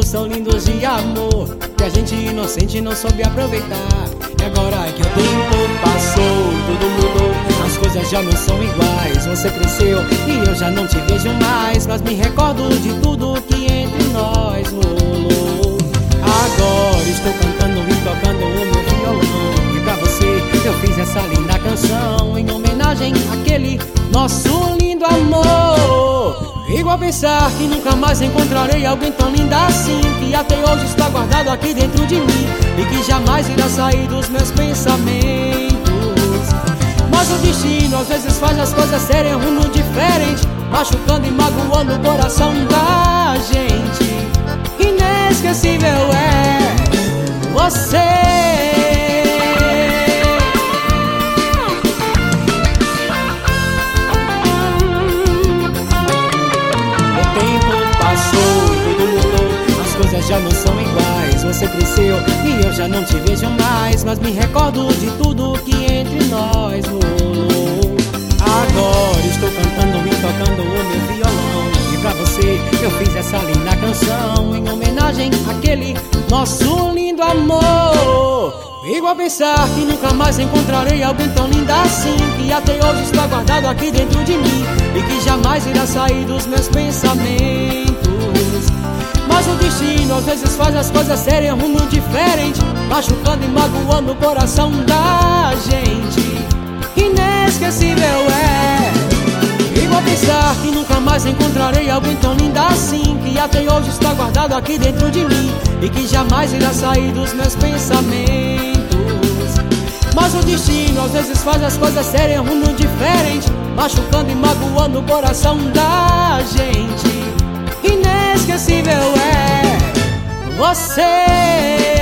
são lindos de amor, que a gente inocente não soube aproveitar. E agora que o tempo passou, tudo mudou, as coisas já não são iguais. Você cresceu e eu já não te vejo mais, mas me recordo de tudo que entre nós rolou. Agora estou cantando e tocando o meu violão, e pra você eu fiz essa linda canção em homenagem àquele nosso lindo amor. Igual pensar que nunca mais encontrarei alguém tão linda assim, que até hoje está guardado aqui dentro de mim e que jamais irá sair dos meus pensamentos. Mas o destino às vezes faz as coisas serem um rumo diferente, machucando e magoando o coração da gente. Inesquecível é você. Já não são iguais, você cresceu e eu já não te vejo mais, mas me recordo de tudo que entre nós rolou. Agora estou cantando e tocando o meu violão, e pra você eu fiz essa linda canção em homenagem àquele nosso lindo amor. Igual pensar que nunca mais encontrarei alguém tão linda assim, que até hoje está guardado aqui dentro de mim e que jamais irá sair dos meus pensamentos. Mas o destino às vezes faz as coisas serem um rumo diferente, machucando e magoando o coração da gente. Inesquecível é igual pensar que nunca mais encontrarei alguém tão linda assim, que até hoje está guardado aqui dentro de mim e que jamais irá sair dos meus pensamentos. Mas o destino às vezes faz as coisas serem um rumo diferente, machucando e magoando o coração da gente. Inesquecível é você.